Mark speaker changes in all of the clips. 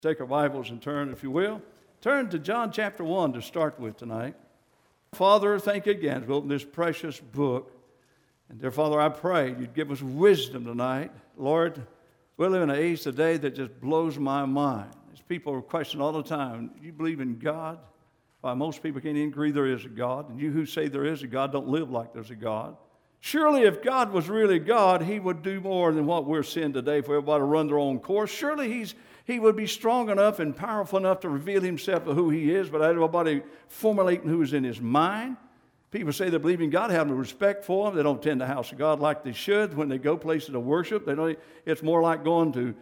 Speaker 1: Take our Bibles and turn, if you will. Turn to John chapter 1 to start with tonight. Father, thank you again for opening this precious book. And dear Father, I pray you'd give us wisdom tonight. Lord, we live in an age today that just blows my mind. As people are questioning all the time, you believe in God? Why, most people can't even agree there is a God. And you who say there is a God don't live like there's a God. Surely if God was really God, he would do more than what we're seeing today for everybody to run their own course. Surely he would be strong enough and powerful enough to reveal himself to who he is, but everybody formulating who is in his mind. People say they believe in God, have no respect for him. They don't attend the house of God like they should. When they go places to worship, they don't. It's more like going to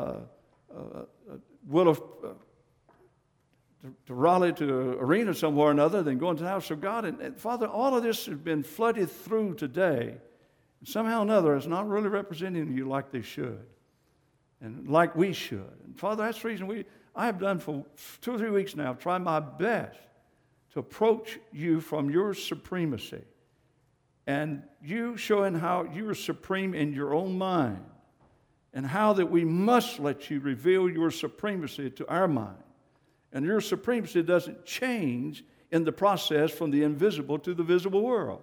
Speaker 1: Raleigh to an arena somewhere or another than going to the house of God. And Father, all of this has been flooded through today. And somehow or another, it's not really representing you like they should and like we should. And Father, that's the reason I have done for 2 or 3 weeks now, tried my best to approach you from your supremacy and you showing how you are supreme in your own mind and how that we must let you reveal your supremacy to our mind. And your supremacy doesn't change in the process from the invisible to the visible world.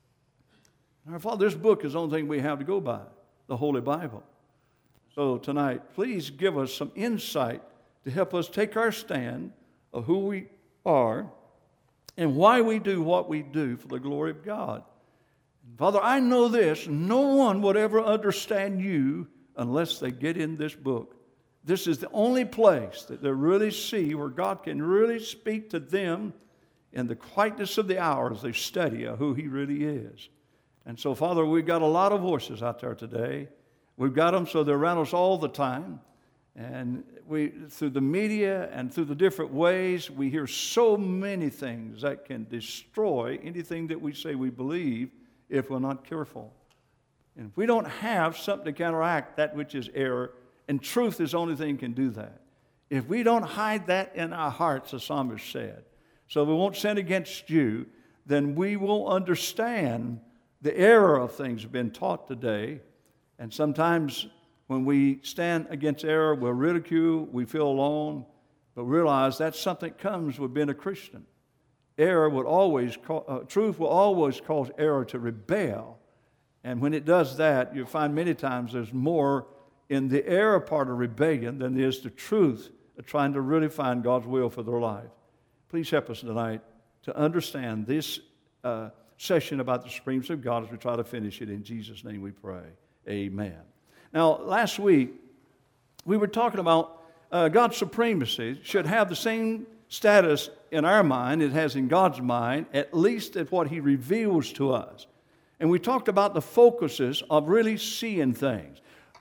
Speaker 1: Now, Father, this book is the only thing we have to go by, the Holy Bible. So tonight, please give us some insight to help us take our stand of who we are and why we do what we do for the glory of God. Father, I know this, no one would ever understand you unless they get in this book. This is the only place that they really see where God can really speak to them in the quietness of the hour as they study who he really is. And so, Father, we've got a lot of voices out there today. We've got them so they're around us all the time. And through the media and through the different ways, we hear so many things that can destroy anything that we say we believe if we're not careful. And if we don't have something to counteract that which is error, and truth is the only thing that can do that. If we don't hide that in our hearts, the psalmist said, so we won't sin against you, then we will understand the error of things have been taught today. And sometimes when we stand against error, we're ridiculed, we feel alone, but realize that's something that comes with being a Christian. Truth will always cause error to rebel. And when it does that, you'll find many times there's more in the error part of rebellion than there is the truth of trying to really find God's will for their life. Please help us tonight to understand this session about the supremacy of God as we try to finish it. In Jesus' name we pray. Amen. Now, last week, we were talking about God's supremacy should have the same status in our mind it has in God's mind, at least at what he reveals to us. And we talked about the focuses of really seeing things.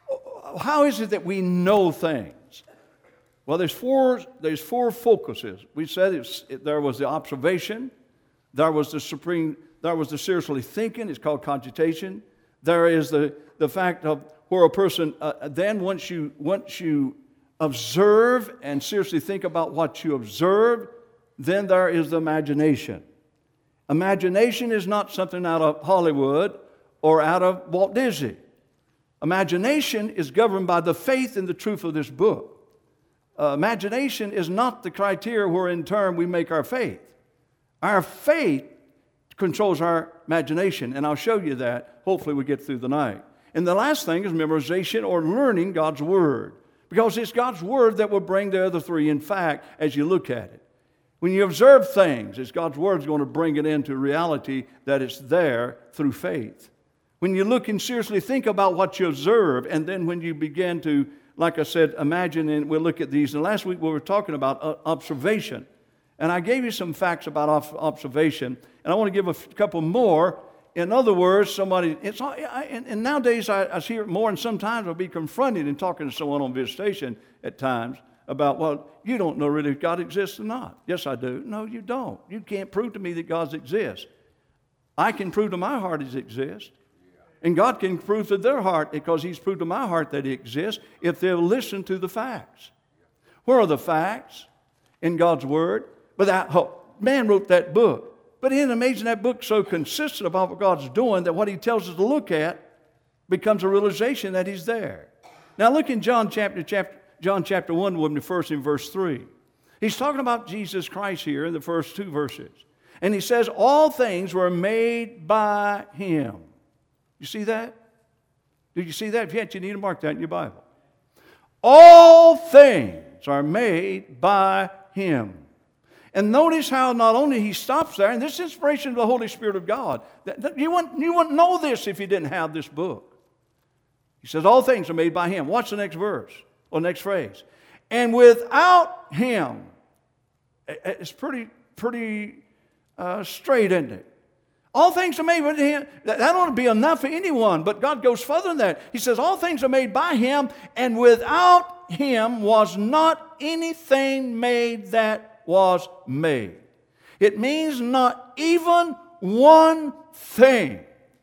Speaker 1: How is it that we know things? Well, there's four focuses. We said there was the observation, there was the seriously thinking, it's called cogitation. There is the fact of where a person, then once you observe and seriously think about what you observe, then there is the imagination. Imagination is not something out of Hollywood or out of Walt Disney. Imagination is governed by the faith in the truth of this book. Imagination is not the criteria where in turn we make our faith. Our faith controls our imagination, and I'll show you that. Hopefully we get through the night. And the last thing is memorization or learning God's Word, because it's God's Word that will bring the other three in fact as you look at it. When you observe things, it's God's Word that's going to bring it into reality that it's there through faith. When you look and seriously think about what you observe, and then when you begin to, like I said, imagine, and we'll look at these. And last week we were talking about observation. And I gave you some facts about observation, and I want to give a couple more. In other words, and nowadays I hear it more, and sometimes I'll be confronted in talking to someone on visitation at times about, well, you don't know really if God exists or not. Yes, I do. No, you don't. You can't prove to me that God exists. I can prove to my heart He exists. And God can prove to their heart, because He's proved to my heart that He exists, if they'll listen to the facts. Where are the facts in God's Word? Man wrote that book. But isn't it amazing that book's so consistent about what God's doing that what He tells us to look at becomes a realization that He's there. Now look in John chapter John chapter 1 with me first in verse 3. He's talking about Jesus Christ here in the first two verses. And he says, all things were made by him. You see that? Did you see that? If yet, you need to mark that in your Bible. All things are made by him. And notice how not only he stops there, and this is inspiration of the Holy Spirit of God. You wouldn't know this if you didn't have this book. He says, all things are made by him. Watch the next verse, or next phrase. And without him, it's pretty straight, isn't it? All things are made by him. That ought to be enough for anyone, but God goes further than that. He says, all things are made by him, and without him was not anything made that was made. It means not even one thing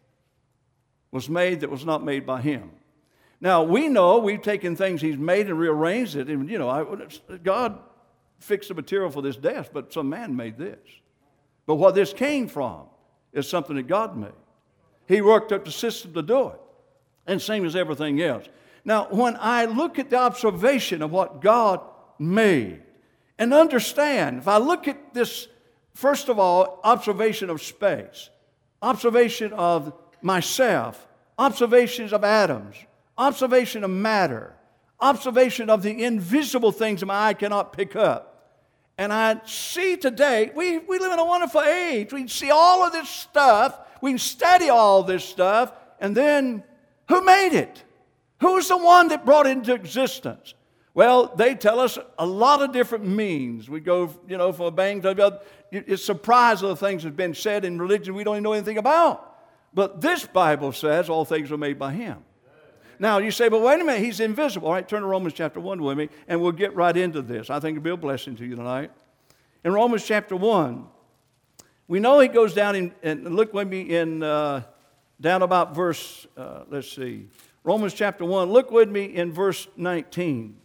Speaker 1: was made that was not made by him. Now, we know we've taken things he's made and rearranged it. And, God fixed the material for this desk, but some man made this. But what this came from is something that God made. He worked up the system to do it. And same as everything else. Now, when I look at the observation of what God made, and understand, if I look at this, first of all, observation of space, observation of myself, observations of atoms, observation of matter, observation of the invisible things that my eye cannot pick up. And I see today, we live in a wonderful age. We can see all of this stuff. We can study all this stuff. And then, who made it? Who's the one that brought it into existence? Well, they tell us a lot of different means. We go, from a bang to the other. It's surprised of the things that have been said in religion we don't even know anything about. But this Bible says all things were made by him. Now, you say, but wait a minute, he's invisible. All right, turn to Romans chapter 1 with me, and we'll get right into this. I think it'll be a blessing to you tonight. In Romans chapter 1, we know he goes down and look with me in down about verse, Romans chapter 1. Look with me in verse 19.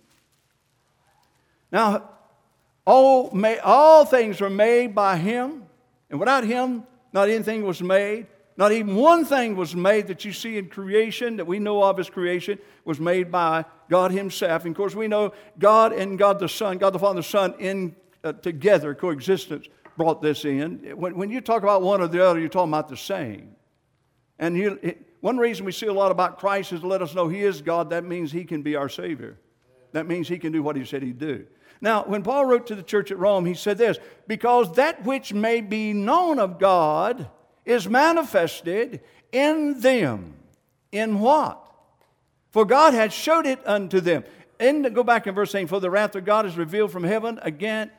Speaker 1: Now, all things were made by him, and without him, not anything was made. Not even one thing was made that you see in creation, that we know of as creation, was made by God himself. And of course, we know God and God the Son, God the Father and the Son in together, coexistence, brought this in. When you talk about one or the other, you're talking about the same. And one reason we see a lot about Christ is to let us know he is God. That means he can be our Savior. That means he can do what he said he'd do. Now, when Paul wrote to the church at Rome, he said this, because that which may be known of God is manifested in them. In what? For God had showed it unto them. And go back in verse 8, for the wrath of God is revealed from heaven against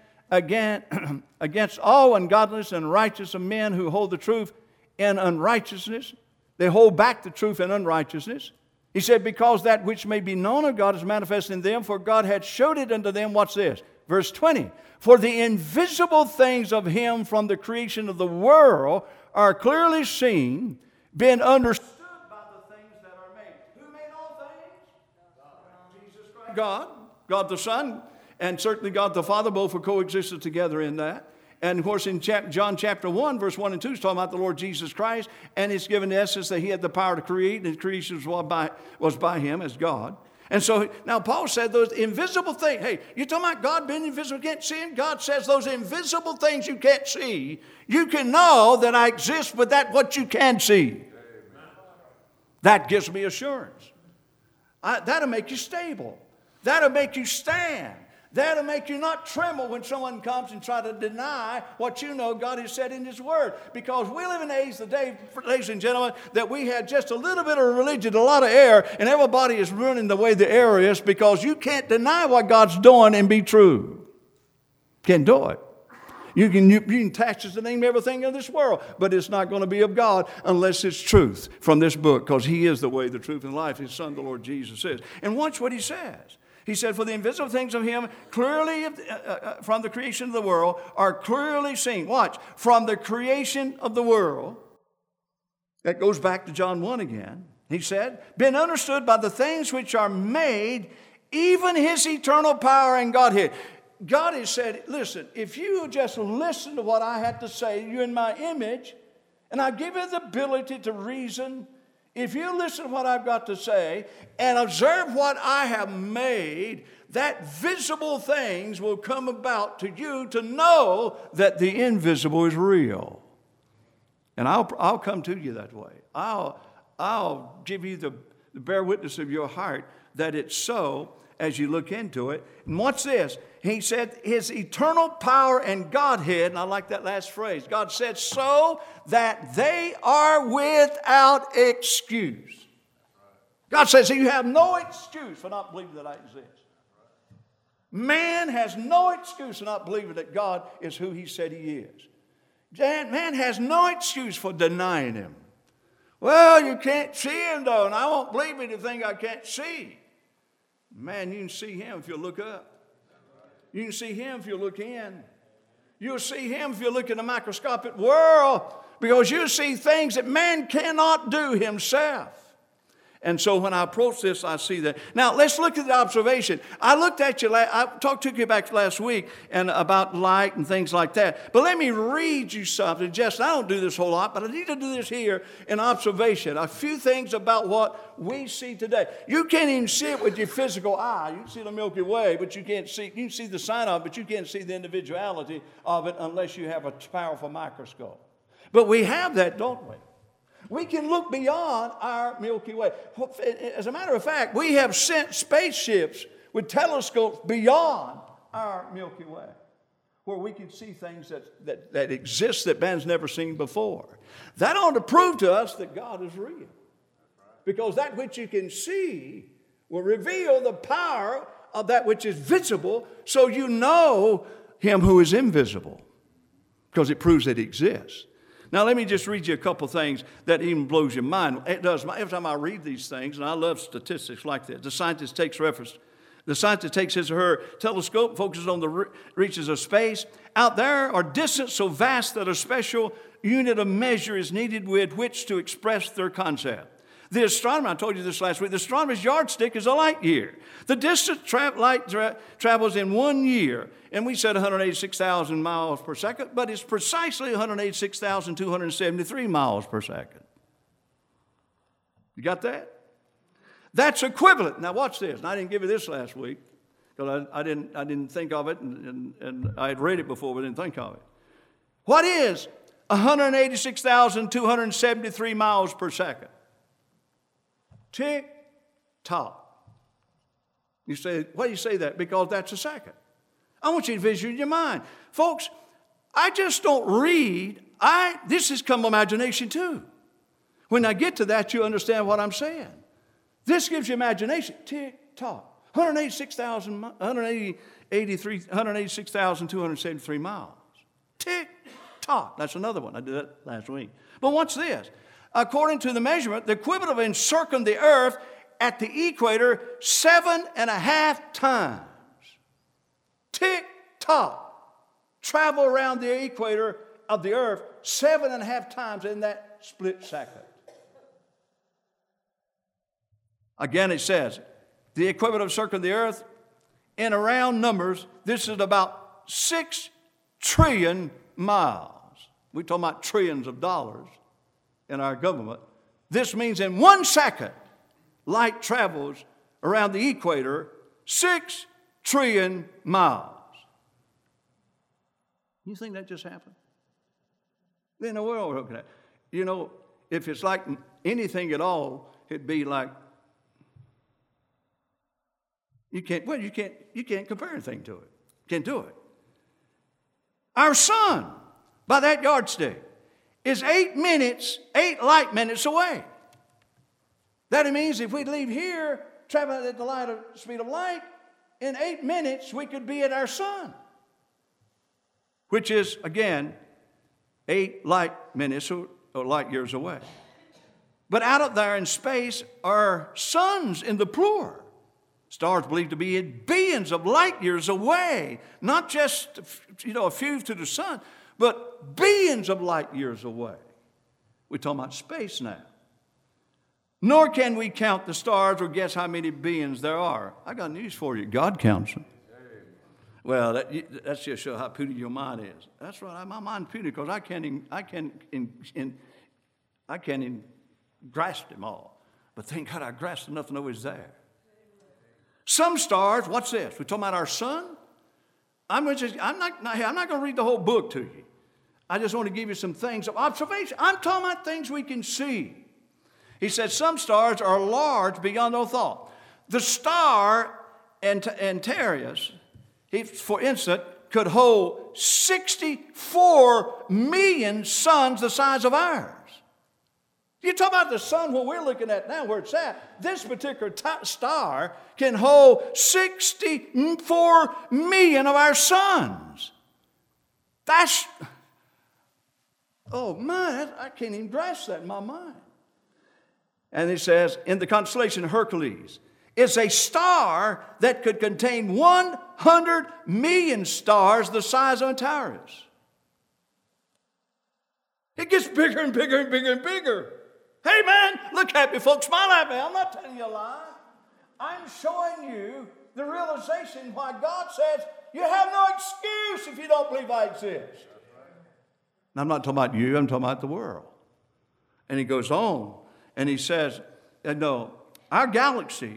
Speaker 1: all ungodliness and unrighteousness of men who hold the truth in unrighteousness. They hold back the truth in unrighteousness. He said, because that which may be known of God is manifest in them, for God had showed it unto them. What's this? Verse 20. For the invisible things of him from the creation of the world are clearly seen, being understood by the things that are made. Who made all things? Jesus Christ. God the Son, and certainly God the Father, both were coexisted together in that. And of course, in John chapter 1, verse 1 and 2, is talking about the Lord Jesus Christ, and it's given the essence that he had the power to create, and creation was by him as God. And so now Paul said those invisible things. Hey, you're talking about God being invisible, you can't see him? God says those invisible things you can't see, you can know that I exist with that what you can see. Amen. That gives me assurance. That'll make you stable. That'll make you stand. That'll make you not tremble when someone comes and try to deny what you know God has said in his word. Because we live in an age today, ladies and gentlemen, that we had just a little bit of religion, a lot of error, and everybody is running the way the error is because you can't deny what God's doing and be true. Can't do it. You can attach his name to everything in this world, but it's not going to be of God unless it's truth from this book, because he is the way, the truth, and life. His Son, the Lord Jesus, is. And watch what he says. He said, for the invisible things of him clearly from the creation of the world are clearly seen. Watch. From the creation of the world. That goes back to John 1 again. He said, been understood by the things which are made, even his eternal power and Godhead. God has said, listen, if you just listen to what I had to say, you're in my image, and I give you the ability to reason. If you listen to what I've got to say and observe what I have made, that visible things will come about to you to know that the invisible is real. And I'll come to you that way. I'll give you the bear witness of your heart that it's so as you look into it. And what's this? He said his eternal power and Godhead, and I like that last phrase. God said so that they are without excuse. God says you have no excuse for not believing that I exist. Man has no excuse for not believing that God is who he said he is. Man has no excuse for denying him. Well, you can't see him though, and I won't believe anything I can't see. Man, you can see him if you look up. You can see him if you look in. You'll see him if you look in a microscopic world, because you see things that man cannot do himself. And so when I approach this, I see that. Now, let's look at the observation. I looked at you, I talked to you back last week and about light and things like that. But let me read you something. Just, I don't do this a whole lot, but I need to do this here in observation. A few things about what we see today. You can't even see it with your physical eye. You can see the Milky Way, but you can't see, you can see the sign of it, but you can't see the individuality of it unless you have a powerful microscope. But we have that, don't we? We can look beyond our Milky Way. As a matter of fact, we have sent spaceships with telescopes beyond our Milky Way, where we can see things that exist that man's never seen before. That ought to prove to us that God is real. Because that which you can see will reveal the power of that which is visible, so you know him who is invisible, because it proves that he exists. Now, let me just read you a couple things that even blows your mind. It does. Every time I read these things, and I love statistics like this, the scientist takes his or her telescope, focuses on the reaches of space. Out there are distances so vast that a special unit of measure is needed with which to express their concept. The astronomer, I told you this last week, the astronomer's yardstick is a light year. The distance light travels in 1 year, and we said 186,000 miles per second, but it's precisely 186,273 miles per second. You got that? That's equivalent. Now watch this. And I didn't give you this last week because I didn't think of it, and I had read it before, but didn't think of it. What is 186,273 miles per second? Tick tock. You say, why do you say that? Because that's a second. I want you to visualize in your mind. Folks, I just don't read. This has come imagination too. When I get to that, you understand what I'm saying. This gives you imagination. Tick tock. 186,273 miles. Tick tock. That's another one. I did that last week. But what's this? According to the measurement, the equivalent of encircling the earth at the equator 7.5 times. Tick tock. Travel around the equator of the earth 7.5 times in that split second. Again, it says, the equivalent of circling the earth in round numbers, this is about 6 trillion miles. We're talking about trillions of dollars in our government. This means in 1 second, light travels around the equator 6 trillion miles. You think that just happened? In the world, look at that. You know, if it's like anything at all, it'd be like you can't compare anything to it. Can't do it. Our sun, by that yardstick, is 8 light minutes away. That means if we leave here, traveling at the speed of light, in 8 minutes we could be at our sun, which is, again, 8 light minutes or light years away. But out of there in space are suns in the plural. Stars believed to be billions of light years away, not just a few to the sun, but billions of light years away. We're talking about space now. Nor can we count the stars or guess how many billions there are. I got news for you. God counts them. Well, that's just show how puny your mind is. That's right. My mind's puny because I can't grasp them all. But thank God I grasped enough to know He's there. Some stars, watch this. We're talking about our sun. I'm not going to read the whole book to you. I just want to give you some things of observation. I'm talking about things we can see. He said some stars are large beyond our thought. The star Antares, for instance, could hold 64 million suns the size of ours. You talk about the sun, what we're looking at now, where it's at. This particular star can hold 64 million of our suns. That's, oh my, I can't even grasp that in my mind. And he says, in the constellation of Hercules, it's a star that could contain 100 million stars the size of Antares. It gets bigger and bigger and bigger and bigger. Hey man, look at me folks, smile at me. I'm not telling you a lie. I'm showing you the realization why God says you have no excuse if you don't believe I exist. And I'm not talking about you, I'm talking about the world. And he goes on and he says, no, our galaxy,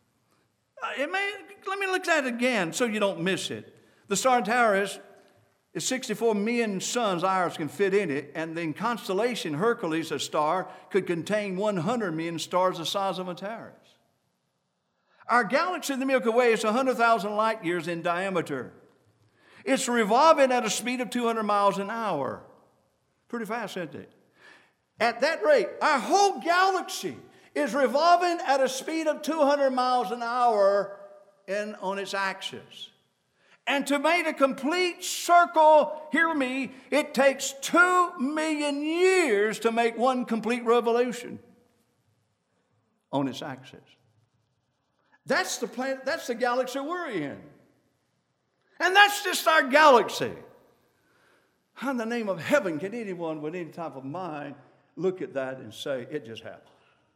Speaker 1: let me look at it again so you don't miss it. The star Antares is 64 million suns ours can fit in it, and the constellation Hercules, a star, could contain 100 million stars the size of Antares. Our galaxy, the Milky Way, is 100,000 light years in diameter. It's revolving at a speed of 200 miles an hour. Pretty fast, isn't it? At that rate, our whole galaxy is revolving at a speed of 200 miles an hour on its axis. And to make a complete circle, hear me, it takes 2 million years to make one complete revolution on its axis. That's the planet, that's the galaxy we're in. And that's just our galaxy. How in the name of heaven can anyone with any type of mind look at that and say, it just happened?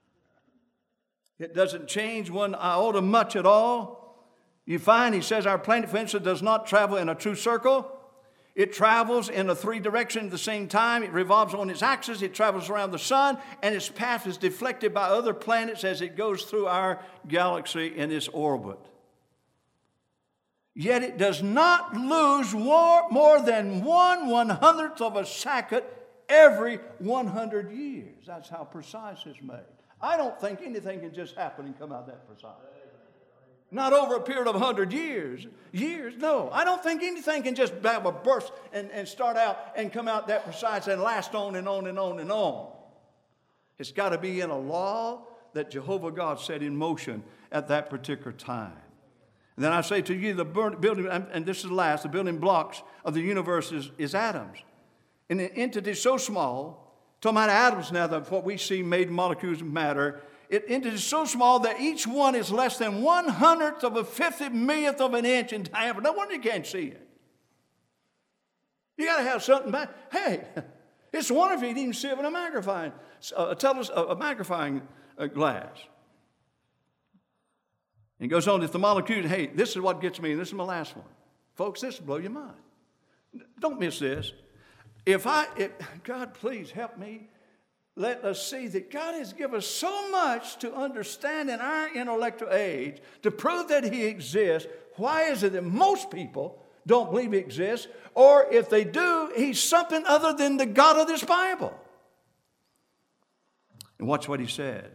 Speaker 1: It doesn't change one iota much at all. You find, he says, our planet, for instance, does not travel in a true circle. It travels in a three directions at the same time. It revolves on its axis. It travels around the sun, and its path is deflected by other planets as it goes through our galaxy in its orbit. Yet it does not lose more than 1/100th of a second every 100 years. That's how precise it's made. I don't think anything can just happen and come out that precise. Not over a period of 100 years. No. I don't think anything can just have a burst and start out and come out that precise and last on and on and on and on. It's got to be in a law that Jehovah God set in motion at that particular time. And then I say to you, the building, and this is the last, the building blocks of the universe is atoms. And an entity so small, talking about atoms now, that what we see made molecules of matter, it is so small that each one is less than 1/100th of a 50 millionth of an inch in diameter. No wonder you can't see it. You got to have something back. Hey, it's wonderful you didn't see it with a magnifying glass. And he goes on, if the molecule, hey, this is what gets me, and this is my last one. Folks, this will blow your mind. Don't miss this. If God, please help me. Let us see that God has given us so much to understand in our intellectual age to prove that He exists. Why is it that most people don't believe He exists? Or if they do, He's something other than the God of this Bible. And watch what He says.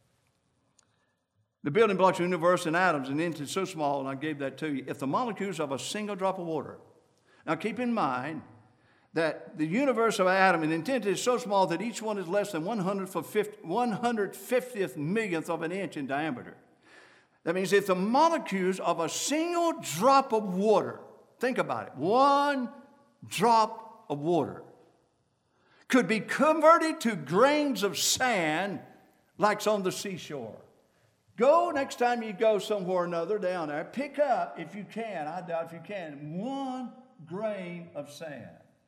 Speaker 1: The building blocks of the universe and atoms and entity so small, and I gave that to you, if the molecules of a single drop of water. Now keep in mind that the universe of atom and entity is so small that each one is less than 150th millionth of an inch in diameter. That means if the molecules of a single drop of water, think about it, one drop of water could be converted to grains of sand like on the seashore. Go next time you go somewhere or another down there, pick up, if you can, I doubt if you can, 1 grain of sand.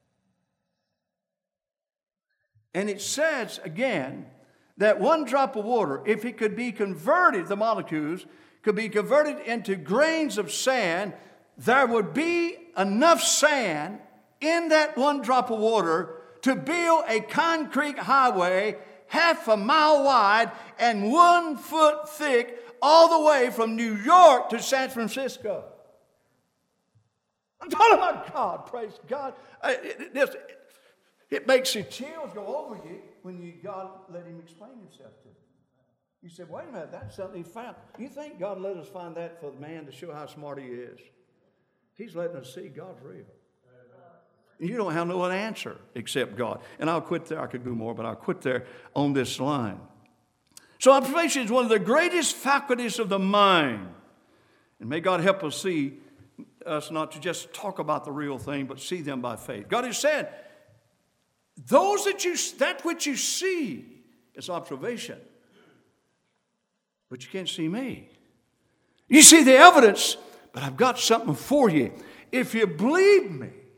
Speaker 1: And it says, again, that 1 drop of water, if it could be converted, the molecules could be converted into grains of sand, there would be enough sand in that 1 drop of water to build a concrete highway 1/2 mile wide and 1 foot thick all the way from New York to San Francisco. I'm talking about God, praise God. It makes your chills go over you when God let him explain himself to you. You said, wait a minute, that's something he found. You think God let us find that for the man to show how smart he is? He's letting us see God's real. And you don't have no answer except God. And I'll quit there. I could do more, but I'll quit there on this line. So observation is one of the greatest faculties of the mind. And may God help us see us not to just talk about the real thing, but see them by faith. God has said, that which you see is observation. But you can't see me. You see the evidence, but I've got something for you. If you believe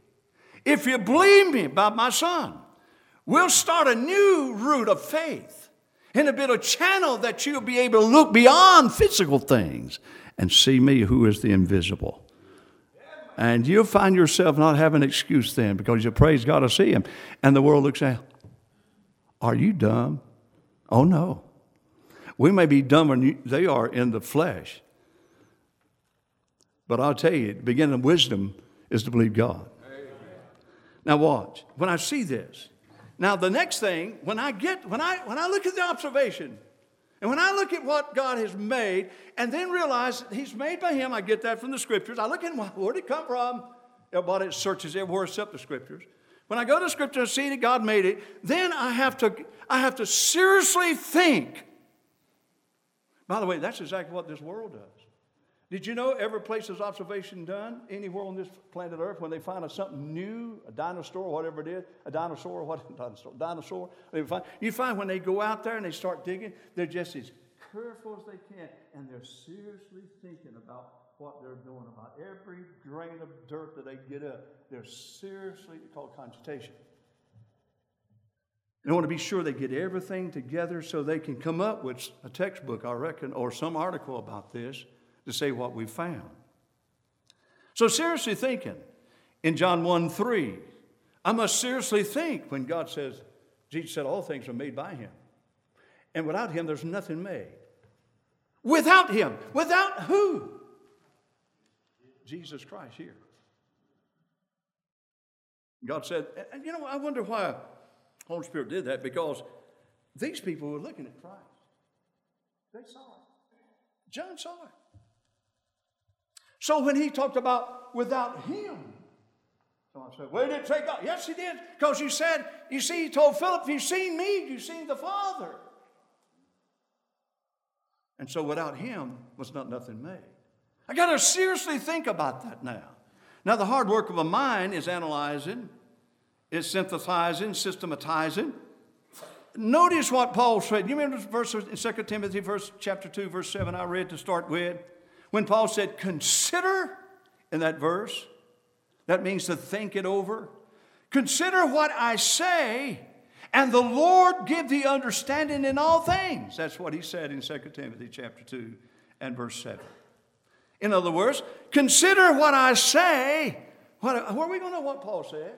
Speaker 1: me about my son, we'll start a new route of faith and a bit of channel that you'll be able to look beyond physical things and see me who is the invisible. And you'll find yourself not having an excuse then because you praise God to see him. And the world looks at, are you dumb? Oh, no. We may be dumber than they are in the flesh. But I'll tell you, the beginning of wisdom is to believe God. Amen. Now watch. When I see this. Now the next thing, when I look at the observation, and when I look at what God has made, and then realize that he's made by him, I get that from the scriptures. I look at where did it come from? Everybody searches everywhere except the scriptures. When I go to the scripture and see that God made it, then I have to seriously think. By the way, that's exactly what this world does. Did you know every place there's observation done, anywhere on this planet Earth, when they find something new, a dinosaur, whatever it is, you find when they go out there and they start digging, they're just as careful as they can, and they're seriously thinking about what they're doing, about every grain of dirt that they get up. They're seriously, it's called cogitation. They want to be sure they get everything together so they can come up with a textbook, I reckon, or some article about this to say what we found. So seriously thinking, in John 1:3, I must seriously think when God says, Jesus said all things are made by him. And without him, there's nothing made. Without him. Without who? Jesus Christ here. God said, and you know, I wonder why the Holy Spirit did that, because these people were looking at Christ. They saw it. John saw it. So when he talked about without him, someone said, well, he didn't say God. Yes, he did. Because you said, you see, he told Philip, if you've seen me, you've seen the Father. And so without him was not nothing made. I got to seriously think about that now. Now, the hard work of a mind is analyzing, is synthesizing, systematizing. Notice what Paul said. You remember the verse in 2 Timothy chapter 2, verse 7 I read to start with? When Paul said, consider, in that verse, that means to think it over. Consider what I say, and the Lord give thee understanding in all things. That's what he said in 2 Timothy chapter 2 and verse 7. In other words, consider what I say. Where are we going to know what Paul said?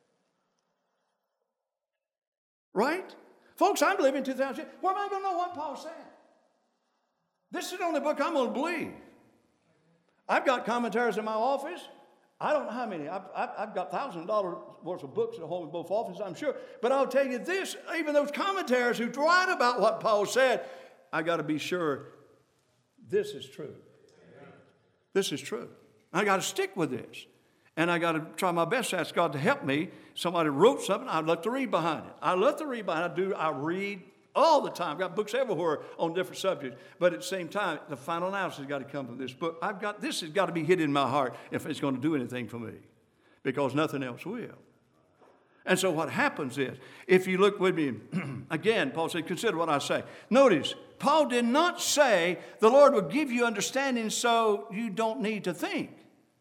Speaker 1: Right? Folks, I'm living 2,000 years. Where am I going to know what Paul said? This is the only book I'm going to believe. I've got commentaries in my office. I don't know how many. I've got $1,000 worth of books at home in both offices, I'm sure. But I'll tell you this, even those commentaries who write about what Paul said, I got to be sure this is true. This is true. I got to stick with this. And I got to try my best to ask God to help me. Somebody wrote something, I'd love to read behind it. I love to read behind it. I read all the time. I've got books everywhere on different subjects. But at the same time, the final analysis has got to come from this book. This has got to be hidden in my heart if it's going to do anything for me. Because nothing else will. And so what happens is, if you look with me, again, Paul said, consider what I say. Notice, Paul did not say the Lord will give you understanding so you don't need to think.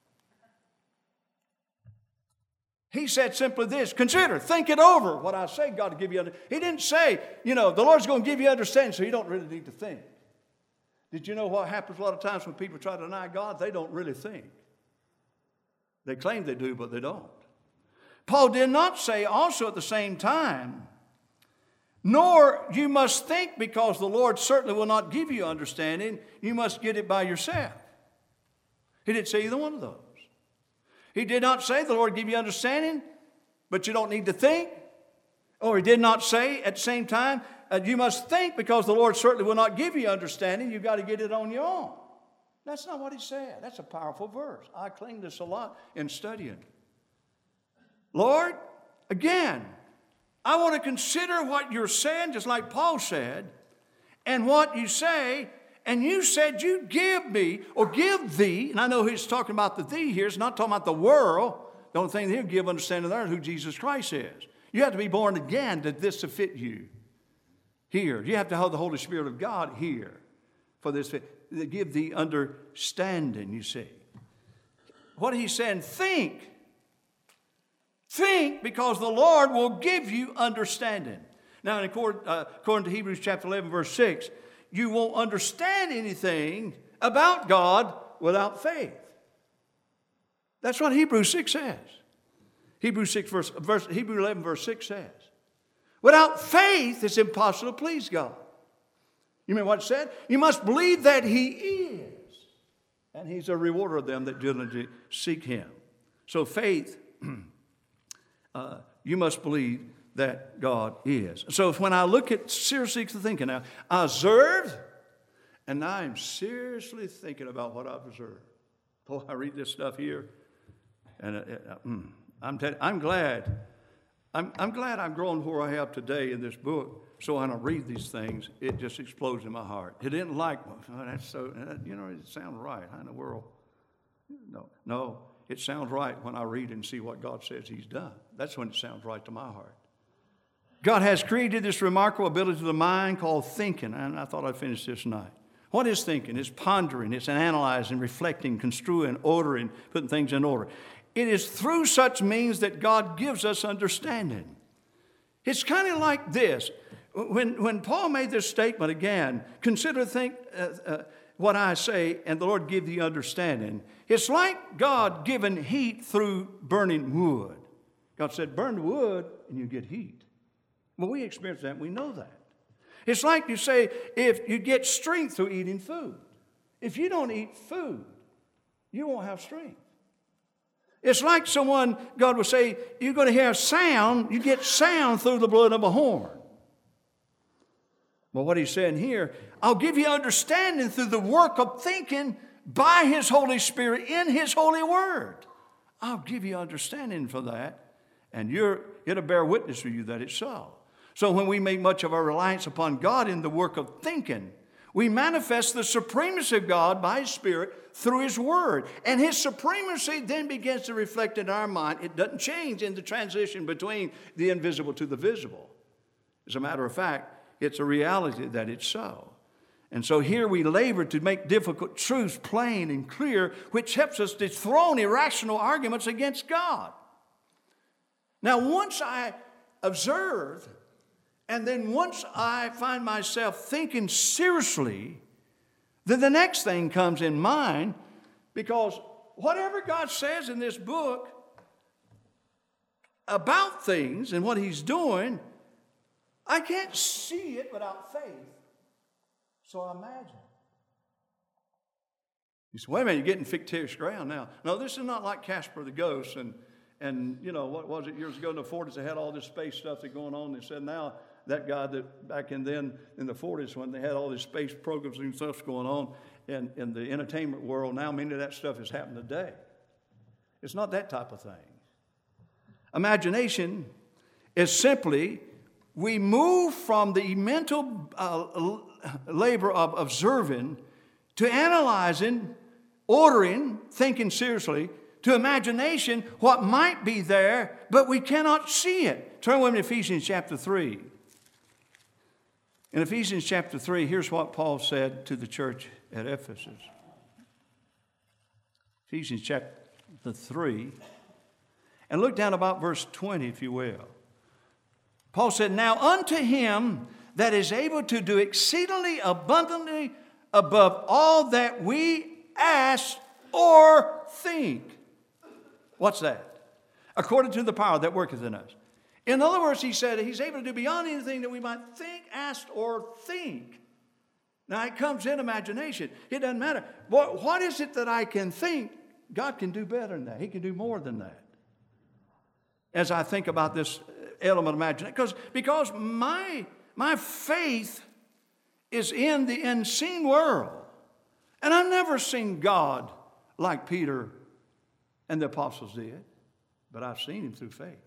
Speaker 1: He said simply this, consider, think it over. What I say, God will give you understanding. He didn't say, the Lord's going to give you understanding so you don't really need to think. Did you know what happens a lot of times when people try to deny God? They don't really think. They claim they do, but they don't. Paul did not say also at the same time, Nor you must think, because the Lord certainly will not give you understanding. You must get it by yourself. He didn't say either one of those. He did not say the Lord give you understanding, but you don't need to think. Or he did not say at the same time, you must think, because the Lord certainly will not give you understanding. You've got to get it on your own. That's not what he said. That's a powerful verse. I cling this a lot in studying. Lord, again, I want to consider what you're saying, just like Paul said, and what you say. And you said you give me, or give thee, and I know he's talking about the thee here. It's not talking about the world. The only thing he'll give understanding there is who Jesus Christ is. You have to be born again to this to fit you here. You have to have the Holy Spirit of God here for this to give thee understanding, you see. What he's saying, think. Think, because the Lord will give you understanding. Now, according to Hebrews chapter 11, verse 6, you won't understand anything about God without faith. That's what Hebrews 6 says. Hebrews 11, verse 6 says, without faith, it's impossible to please God. You remember what it said? You must believe that he is, and he's a rewarder of them that diligently seek him. So faith, you must believe that God is. So when I look at seriously thinking now, I observed, and now I'm seriously thinking about what I've observed. Boy, I read this stuff here, and I'm glad. I'm glad I've grown where I have today in this book. So when I read these things, it just explodes in my heart. It didn't like, that's so, it sounds right. How in the world? No, it sounds right when I read and see what God says he's done. That's when it sounds right to my heart. God has created this remarkable ability to the mind called thinking, and I thought I'd finish this tonight. What is thinking? It's pondering, it's analyzing, reflecting, construing, ordering, putting things in order. It is through such means that God gives us understanding. It's kind of like this. When Paul made this statement again, consider what I say, and the Lord give thee understanding. It's like God giving heat through burning wood. God said, burn the wood and you get heat. Well, we experience that, we know that. It's like you say, if you get strength through eating food. If you don't eat food, you won't have strength. It's like someone, God will say, you're going to hear sound, you get sound through the blood of a horn. Well, what he's saying here, I'll give you understanding through the work of thinking by his Holy Spirit in his holy word. I'll give you understanding for that, and it'll bear witness for you that it's so. So when we make much of our reliance upon God in the work of thinking, we manifest the supremacy of God by his Spirit through his word. And his supremacy then begins to reflect in our mind. It doesn't change in the transition between the invisible to the visible. As a matter of fact, it's a reality that it's so. And so here we labor to make difficult truths plain and clear, which helps us dethrone irrational arguments against God. Now, once I observe, and then once I find myself thinking seriously, then the next thing comes in mind, because whatever God says in this book about things and what he's doing, I can't see it without faith. So I imagine. You say, wait a minute, you're getting fictitious ground now. No, this is not like Casper the Ghost and you know, what was it years ago in the 40s, they had all this space stuff that going on. They said now that guy that back in the 40s when they had all these space programs and stuff going on in the entertainment world, now many of that stuff has happened today. It's not that type of thing. Imagination is simply we move from the mental labor of observing to analyzing, ordering, thinking seriously, to imagination what might be there, but we cannot see it. Turn with me to Ephesians chapter 3. In Ephesians chapter 3, here's what Paul said to the church at Ephesus. Ephesians chapter 3. And look down about verse 20, if you will. Paul said, now unto him that is able to do exceedingly abundantly above all that we ask or think. What's that? According to the power that worketh in us. In other words, he said he's able to do beyond anything that we might think, ask, or think. Now, it comes in imagination. It doesn't matter. What is it that I can think? God can do better than that. He can do more than that. As I think about this element of imagination. Because my faith is in the unseen world. And I've never seen God like Peter and the apostles did. But I've seen him through faith.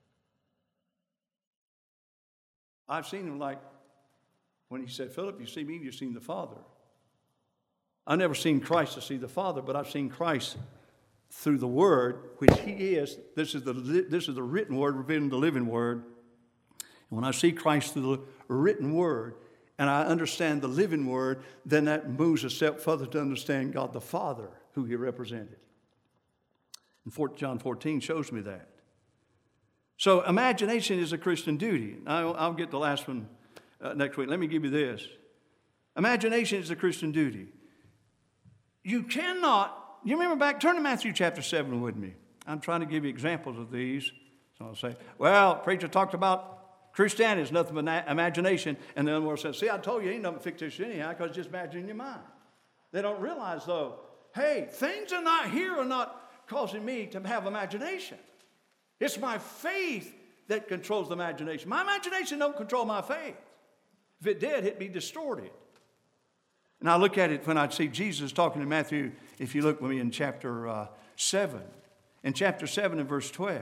Speaker 1: I've seen him like when he said, Philip, you see me, you've seen the Father. I've never seen Christ to see the Father, but I've seen Christ through the Word, which he is. This is the written Word revealed in the living Word. And when I see Christ through the written Word, and I understand the living Word, then that moves a step further to understand God the Father, who he represented. And John 14 shows me that. So imagination is a Christian duty. I'll get the last one next week. Let me give you this. Imagination is a Christian duty. You remember back, turn to Matthew chapter 7 with me. I'm trying to give you examples of these. So I'll say, well, preacher talked about Christianity is nothing but imagination. And the other one says, see, I told you, ain't nothing fictitious anyhow, because it's just imagining your mind. They don't realize, though, hey, things are not here are not causing me to have imagination. It's my faith that controls the imagination. My imagination don't control my faith. If it did, it'd be distorted. And I look at it when I see Jesus talking to Matthew, if you look with me in chapter 7. In chapter 7 and verse 12.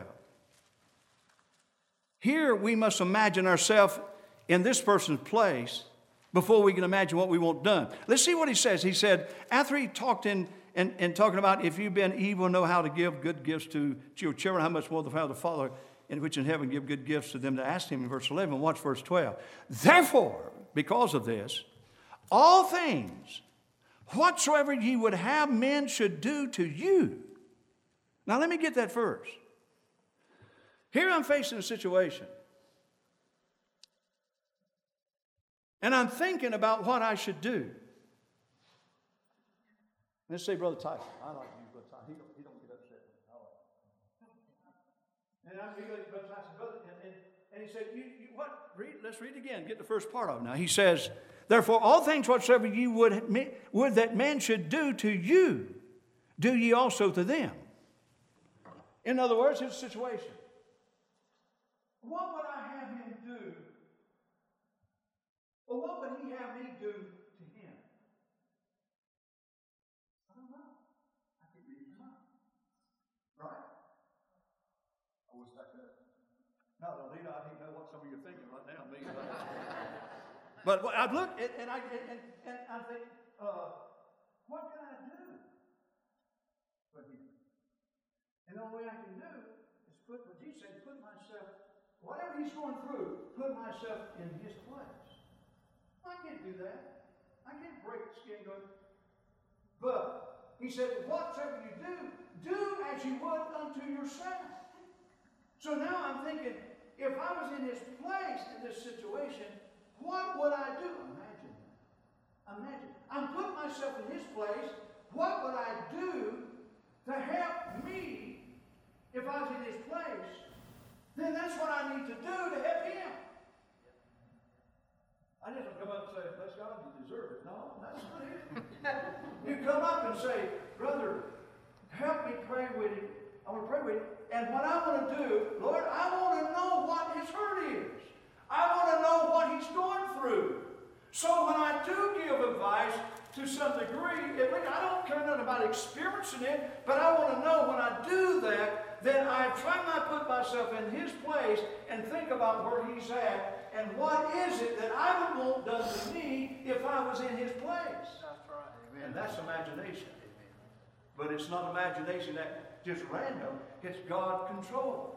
Speaker 1: Here we must imagine ourselves in this person's place before we can imagine what we want done. Let's see what he says. He said, after he talked and talking about if you've been evil, know how to give good gifts to your children, how much more the Father in which in heaven give good gifts to them that ask him in verse 11. Watch verse 12. Therefore, because of this, all things whatsoever ye would have men should do to you. Now let me get that first. Here I'm facing a situation. And I'm thinking about what I should do. Let's say, Brother Tyson. I like you, Brother Tyson. He don't get upset. And I'm Brother Tyson, and he said, what? Let's read again. Get the first part of it now. He says, therefore, all things whatsoever you would that man should do to you, do ye also to them. In other words, here's a situation. What would I have him do? Or what would he have me do to him? I don't know. I can't read your mind. Right? I wish I could. No, Lita, I didn't know what some of you are thinking right now. But I look and I think, what can I do for him? And the only way I can do is put what Jesus said, put myself, whatever he's going through, put myself in his place. I can't do that. I can't break the skin going. But he said, whatsoever you do as you would unto yourself. So now I'm thinking, if I was in his place in this situation, what would I do? Imagine. I'm putting myself in his place. What would I do to help me if I was in his place? Then that's what I need to do to help him. I didn't come up and say, bless God, you deserve it. No, that's not it. You come up and say, brother, help me pray with him. I want to pray with him. And what I want to do, Lord, I want to know what his hurt is. I want to know what he's going through. So when I do give advice to some degree, I don't care nothing about experiencing it, but I want to know when I do that, then I try to put myself in his place and think about where he's at and what is it that I would want done to me if I was in his place. That's right. Amen. And that's imagination. Amen. But it's not imagination that just random. It's God controlled.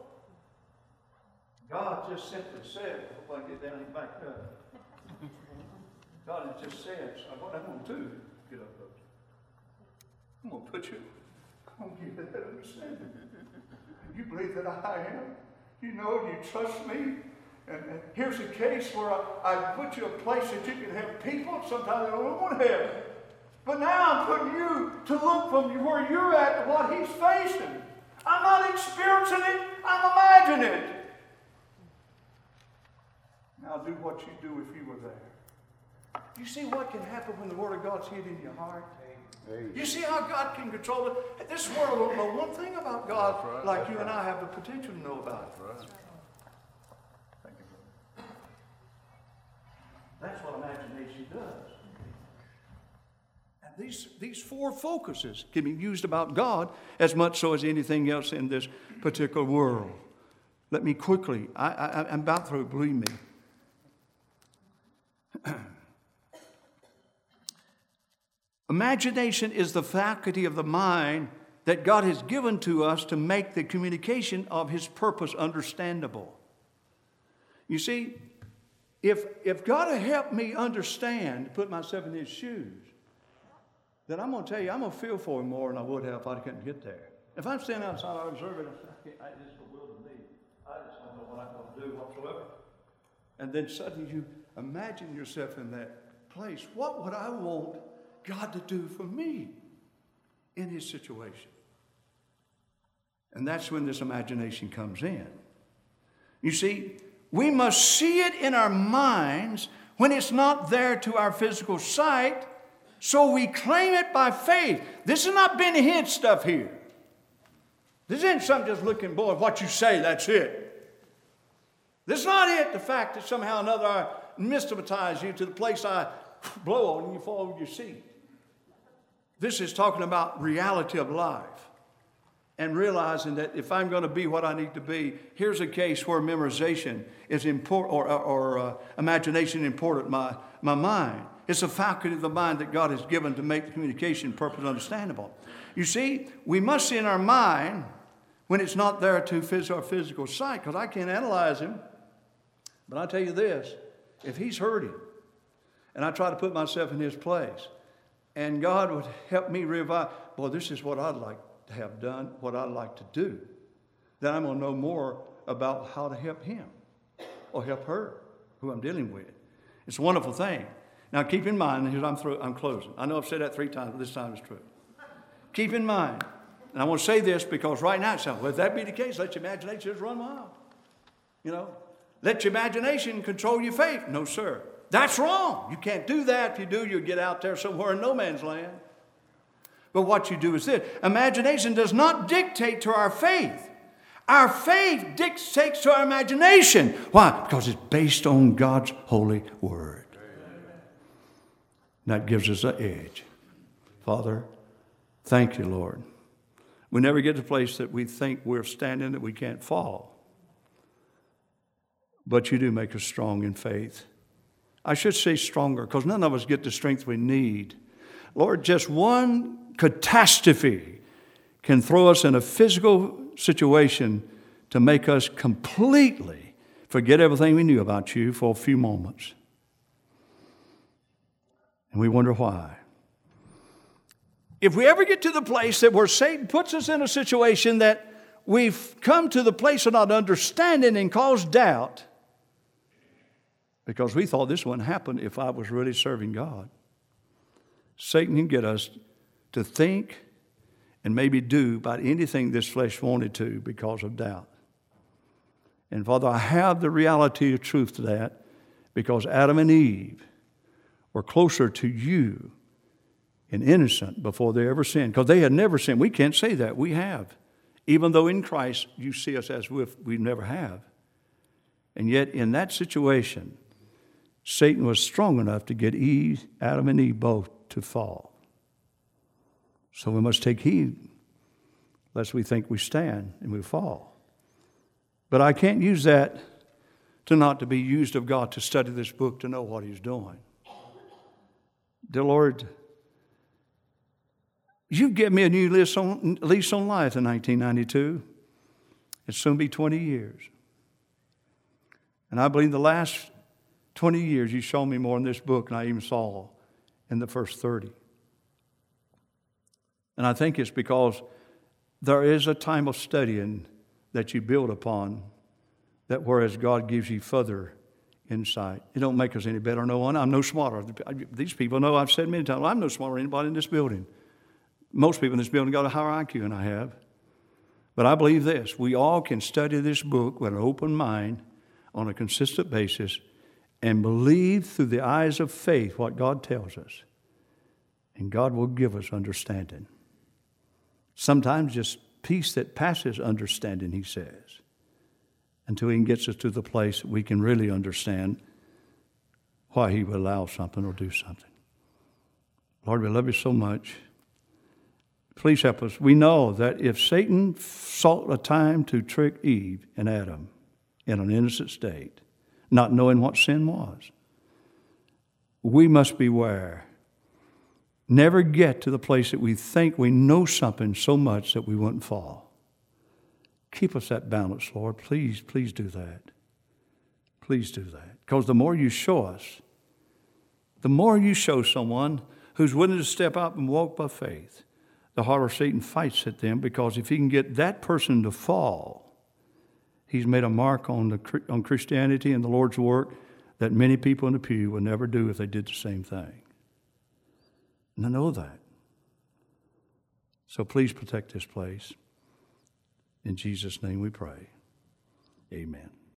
Speaker 1: God just simply said, I hope I get down and back up. God has just said, what I'm going to do, get up, folks. I'm going to put you, I'm going to give you that understanding. You believe that I am. You know, you trust me. And here's a case where I put you in a place that you can help people. Sometimes they don't want to help. But now I'm putting you to look from where you're at to what he's facing. I'm not experiencing it. I'm imagining it. do what you do if you were there. You see what can happen when the Word of God's hid in your heart? You see how God can control it? This world don't know one thing about God like you and I have the potential to know about it. Thank you, brother. That's what imagination does. And these four focuses can be used about God as much so as anything else in this particular world. Let me quickly, I'm about through, believe me. Imagination is the faculty of the mind that God has given to us to make the communication of His purpose understandable. You see, if God had helped me understand, put myself in His shoes, then I'm going to tell you, I'm going to feel for Him more than I would have if I couldn't get there. If I'm standing outside, I observe it, this is the will of me. I just don't know what I'm going to do whatsoever. And then suddenly you imagine yourself in that place. What would I want God to do for me in His situation? And that's when this imagination comes in. You see, we must see it in our minds when it's not there to our physical sight, so we claim it by faith. This is not Benny Hinn stuff here. This isn't something just looking, boy, what you say, that's it. This is not it, the fact that somehow or another I mystifies you to the place I blow on and you fall over your seat. This is talking about reality of life and realizing that if I'm going to be what I need to be, here's a case where memorization is important or imagination important my mind. It's a faculty of the mind that God has given to make the communication purpose understandable. You see, we must see in our mind when it's not there to our physical sight, because I can't analyze him. But I tell you this, if he's hurting, and I try to put myself in his place, and God would help me revive, boy, this is what I'd like to have done, what I'd like to do, then I'm going to know more about how to help him or help her, who I'm dealing with. It's a wonderful thing. Now, keep in mind, as I'm closing. I know I've said that 3 times, but this time it's true. Keep in mind, and I want to say this because right now it sounds, well, if that be the case, let your imagination just run wild. You know, let your imagination control your faith. No, sir. That's wrong. You can't do that. If you do, you'll get out there somewhere in no man's land. But what you do is this. Imagination does not dictate to our faith. Our faith dictates to our imagination. Why? Because it's based on God's holy word. And that gives us an edge. Father, thank you, Lord. We never get to a place that we think we're standing, that we can't fall. But you do make us strong in faith. I should say stronger, because none of us get the strength we need. Lord, just one catastrophe can throw us in a physical situation to make us completely forget everything we knew about you for a few moments. And we wonder why. If we ever get to the place that where Satan puts us in a situation that we've come to the place of not understanding and cause doubt, because we thought this wouldn't happen if I was really serving God, Satan can get us to think and maybe do about anything this flesh wanted to because of doubt. And Father, I have the reality of truth to that because Adam and Eve were closer to you and innocent before they ever sinned, because they had never sinned. We can't say that. We have. Even though in Christ you see us as if we never have. And yet in that situation, Satan was strong enough to get Adam and Eve both to fall. So we must take heed, lest we think we stand and we fall. But I can't use that to not to be used of God to study this book to know what He's doing. Dear Lord, you've given me a new lease on life in 1992. It'll soon be 20 years. And I believe the last 20 years you've shown me more in this book than I even saw in the first 30. And I think it's because there is a time of studying that you build upon, that whereas God gives you further insight. It don't make us any better, no one. I'm no smarter. These people know, I've said many times, I'm no smarter than anybody in this building. Most people in this building got a higher IQ than I have. But I believe this, we all can study this book with an open mind on a consistent basis and believe through the eyes of faith what God tells us. And God will give us understanding. Sometimes just peace that passes understanding, he says, until he gets us to the place we can really understand why he will allow something or do something. Lord, we love you so much. Please help us. We know that if Satan sought a time to trick Eve and Adam in an innocent state, not knowing what sin was, we must beware. Never get to the place that we think we know something so much that we wouldn't fall. Keep us that balance, Lord. Please do that. Please do that. Because the more you show us, the more you show someone who's willing to step out and walk by faith, the harder Satan fights at them, because if he can get that person to fall, he's made a mark on Christianity and the Lord's work that many people in the pew would never do if they did the same thing. And I know that. So please protect this place. In Jesus' name we pray. Amen.